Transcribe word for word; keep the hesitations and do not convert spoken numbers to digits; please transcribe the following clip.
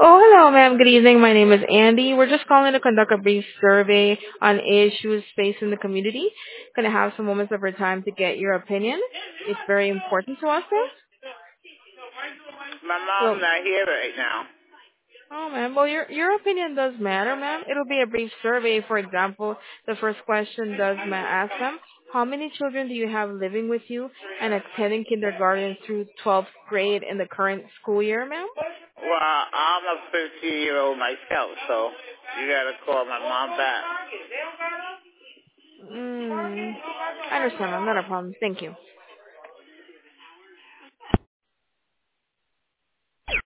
Oh, hello, ma'am. Good evening. My name is Andy. We're just calling to conduct a brief survey on issues facing the community. Going to have some moments of your time to get your opinion. It's very important to us, ma'am. My mom's So, not here right now. oh, ma'am. Well, your your opinion does matter, ma'am. It'll be a brief survey. For example, the first question does ma- ask them, how many children do you have living with you and attending kindergarten through twelfth grade in the current school year, ma'am? Well, I'm a fifteen-year-old myself, so you gotta call my mom back. Mm, I understand, ma'am. Not a problem. Thank you.